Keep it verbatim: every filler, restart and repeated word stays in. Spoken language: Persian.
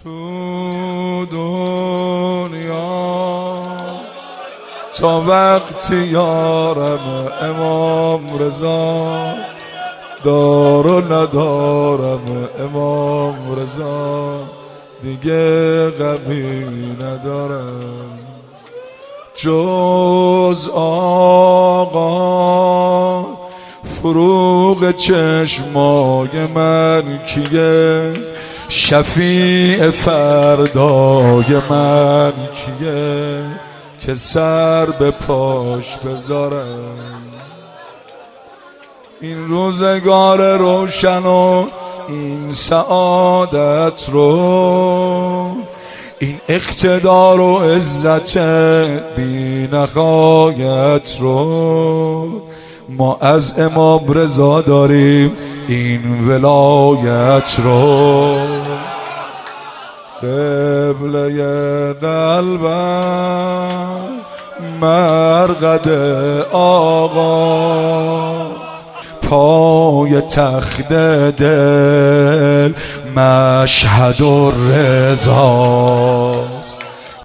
تو دنیا تا وقتی یارم امام رضا، دار و ندارم امام رضا، دیگه غمی ندارم جز آقا. فروغ چشمای من کیه، شفیع فردای من کیه، که سر به پاش بذارم این روزگار روشن و این سعادت رو، این اقتدار و عزت بی نهایت رو. ما از امام رضا داریم این ولایت رو. قبله قلبم مرقد آقاست، پای تخت دل مشهد الرضاست.